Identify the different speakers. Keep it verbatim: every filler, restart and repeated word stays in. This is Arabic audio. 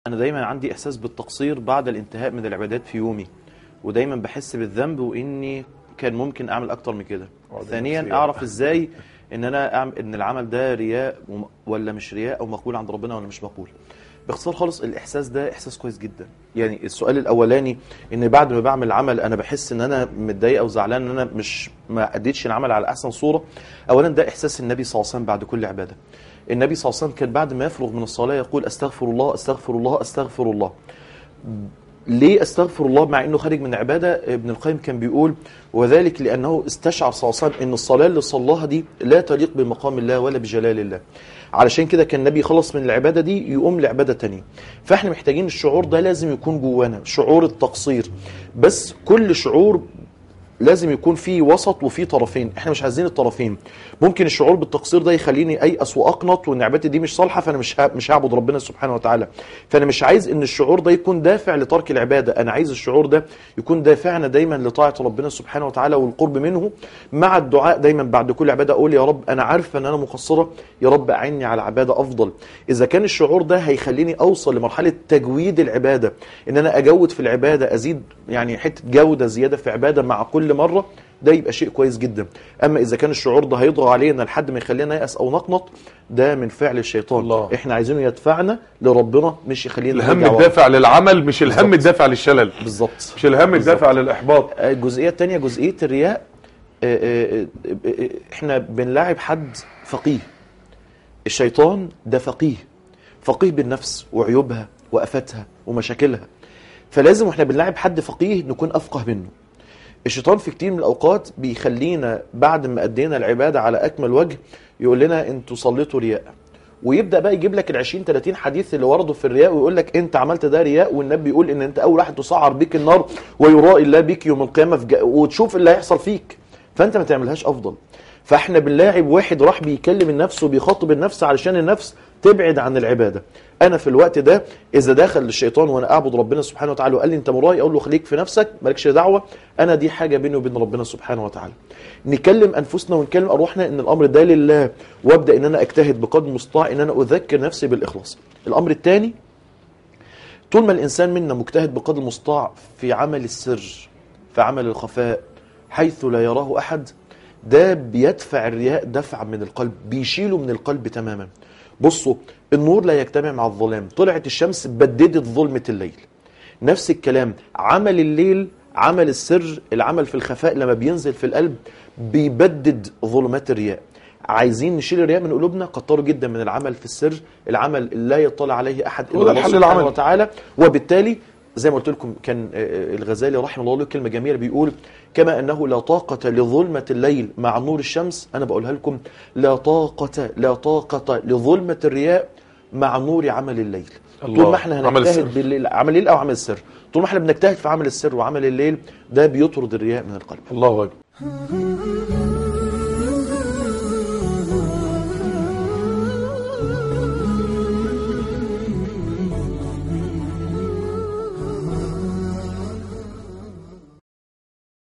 Speaker 1: أنا دايما عندي إحساس بالتقصير بعد الانتهاء من العبادات في يومي، ودايما بحس بالذنب وإني كان ممكن أعمل أكتر من كده. ثانيا أعرف إزاي إن أنا أعمل إن العمل ده رياء ولا مش رياء، أو مقبول عند ربنا ولا مش مقبول. باختصار خالص الإحساس ده إحساس كويس جدا. يعني السؤال الأولاني إن بعد ما بعمل العمل أنا بحس إن أنا متضايق أو زعلان إن أنا مش ما أديتش العمل على أحسن صورة. أولا ده إحساس النبي صلى الله عليه وسلم بعد كل عبادة. النبي صلى الله عليه وسلم كان بعد ما يفرغ من الصلاة يقول أستغفر الله أستغفر الله أستغفر الله. ليه أستغفر الله مع أنه خارج من عبادة؟ ابن القيم كان بيقول وذلك لأنه استشعر صلى الله عليه وسلم أن الصلاة اللي صلاها دي لا تليق بمقام الله ولا بجلال الله. علشان كده كان النبي خلص من العبادة دي يقوم لعبادة تانية. فاحنا محتاجين الشعور ده لازم يكون جوانا، شعور التقصير. بس كل شعور لازم يكون فيه وسط وفيه طرفين، احنا مش عايزين الطرفين. ممكن الشعور بالتقصير ده يخليني ايأس واقنط وان عبادتي دي مش صالحه، فانا مش مش هعبد ربنا سبحانه وتعالى. فانا مش عايز ان الشعور ده يكون دافع لترك العباده، انا عايز الشعور ده يكون دافعنا دايما لطاعه ربنا سبحانه وتعالى والقرب منه، مع الدعاء دايما بعد كل عباده اقول يا رب انا عارفه ان انا مقصره، يا رب اعني على عباده افضل. اذا كان الشعور ده هيخليني اوصل لمرحله تجويد العباده، ان انا اجود في العباده، ازيد يعني حته جوده زياده في عباده مع كل مره، ده يبقى شيء كويس جدا. اما اذا كان الشعور ده هيضغط علينا لحد ما يخلينا نيأس او نقنط، ده من فعل الشيطان. الله. احنا عايزينه يدفعنا لربنا مش يخلينا
Speaker 2: الهم الدافع للعمل، مش الهم بالزبط. الدافع للشلل
Speaker 1: بالظبط،
Speaker 2: مش الهم الدافع للاحباط.
Speaker 1: الجزئيه الثانيه جزئيه الرياء. احنا بنلاعب حد فقيه. الشيطان ده فقيه فقيه بالنفس وعيوبها وافاتها ومشاكلها، فلازم واحنا بنلاعب حد فقيه نكون افقه منه. الشيطان في كتير من الأوقات بيخلينا بعد ما أدينا العبادة على أكمل وجه يقول لنا أنتوا صليتوا رياء، ويبدأ بقى يجيب لك العشرين تلاتين حديث اللي وردوا في الرياء ويقول لك أنت عملت ده رياء، والنبي يقول إن أنت أول واحد تسعر بيك النار ويراء الله بيك يوم القيامة في جا... وتشوف اللي هيحصل فيك، فأنت ما تعملهاش أفضل. فإحنا بنلاعب واحد راح بيكلم النفس وبيخاطب النفس علشان النفس تبعد عن العبادة. أنا في الوقت ده إذا داخل الشيطان وأنا أعبد ربنا سبحانه وتعالى وقال لي أنت مرائي، أقول له خليك في نفسك مالكش دعوة، أنا دي حاجة بيني وبين ربنا سبحانه وتعالى. نكلم أنفسنا ونكلم أروحنا إن الأمر ده لله، وأبدأ إن أنا أجتهد بقدر المستطاع إن أنا أذكر نفسي بالإخلاص. الأمر الثاني، طول ما الإنسان منا مجتهد بقدر المستطاع في عمل السر، في عمل الخفاء حيث لا يراه أحد، ده بيدفع الرياء دفع من القلب، بيشيله من القلب تماما. بصوا، النور لا يجتمع مع الظلام، طلعت الشمس بددت ظلمة الليل. نفس الكلام، عمل الليل، عمل السر، العمل في الخفاء لما بينزل في القلب بيبدد ظلمات الرياء. عايزين نشيل الرياء من قلوبنا، كتروا جدا من العمل في السر، العمل لا يطلع عليه أحد إلا الله سبحانه وتعالى. وبالتالي زي ما قلت لكم كان الغزالي رحمه الله له كلمة جميلة بيقول كما أنه لا طاقة لظلمة الليل مع نور الشمس، أنا بقولها لكم لا طاقة لا طاقة لظلمة الرياء مع نور عمل الليل. طول ما احنا هنجتهد بالليل، عمل الليل أو عمل السر، طول ما احنا بنجتهد في عمل السر وعمل الليل، ده بيطرد الرياء من القلب.
Speaker 2: الله أكبر.